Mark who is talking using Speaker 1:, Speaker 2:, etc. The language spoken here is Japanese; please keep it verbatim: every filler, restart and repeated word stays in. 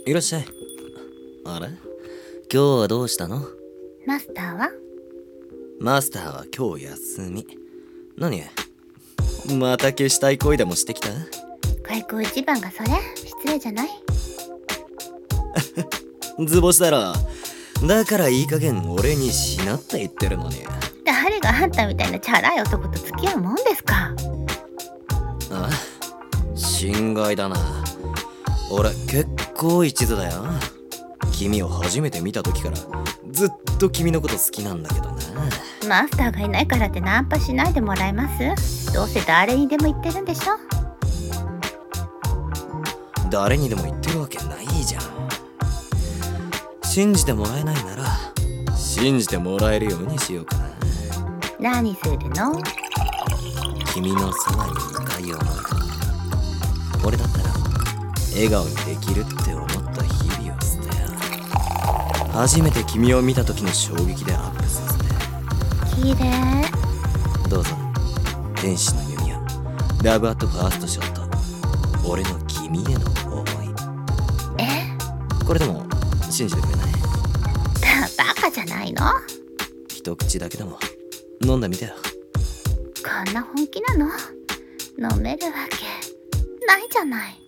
Speaker 1: いらっしゃい。あれ、今日はどうしたの？
Speaker 2: マスターは？
Speaker 1: マスターは今日休み。何？また消したい恋でもしてきた？
Speaker 2: 開口一番がそれ失礼じゃない？
Speaker 1: 図星だろ。だからいい加減俺にしなって言ってるのに。
Speaker 2: 誰があんたみたいなチャラい男と付き合うもんですか？
Speaker 1: あ、心外だな。俺結構一途だよ。君を初めて見た時からずっと君のこと好きなんだけどな。
Speaker 2: マスターがいないからってナンパしないでもらえます？どうせ誰にでも言ってるんでしょ？
Speaker 1: 誰にでも言ってるわけないじゃん。信じてもらえないなら信じてもらえるようにしようかな。
Speaker 2: 何するの？
Speaker 1: 君のそばにいたい思い。俺だったら笑顔にできるって思った日々を捨てよう。初めて君を見た時の衝撃でアップさせて。
Speaker 2: 綺麗。
Speaker 1: どうぞ。天使の弓矢ラブアットファーストショット。俺の君への思い。
Speaker 2: え？
Speaker 1: これでも信じてくれない？
Speaker 2: バカじゃないの？
Speaker 1: 一口だけでも飲んでみてよ。
Speaker 2: こんな本気なの？飲めるわけないじゃない。